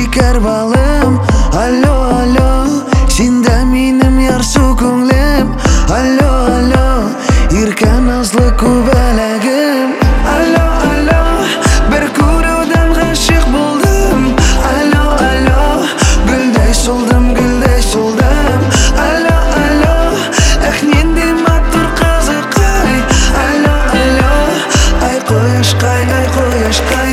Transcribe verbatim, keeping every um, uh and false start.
шекер балым. Алло, алло, сен де минем ярсу көңлем. Алло, алло, ирке назлы күбәләгем. Алло, алло, бер күрүдән гашык булдым. Алло, алло, гөлдәй солдым, гөлдәй солдым. Алло, алло, эх, нинди матур кызыкай. Алло, алло, ай кояшкай, ай кояшкай.